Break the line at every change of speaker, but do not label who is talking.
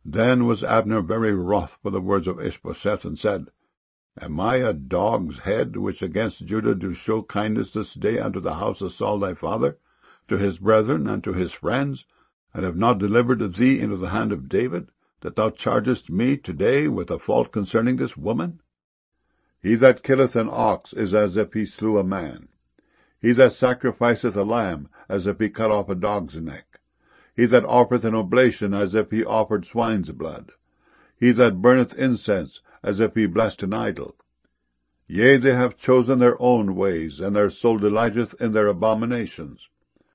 Then was Abner very wroth for the words of Ishbosheth, and said, Am I a dog's head, which against Judah do show kindness this day unto the house of Saul thy father, to his brethren, and to his friends, and have not delivered thee into the hand of David, that thou chargest me today with a fault concerning this woman? He that killeth an ox is as if he slew a man. He that sacrificeth a lamb, as if he cut off a dog's neck. He that offereth an oblation, as if he offered swine's blood. He that burneth incense, as if he blessed an idol. Yea, they have chosen their own ways, and their soul delighteth in their abominations.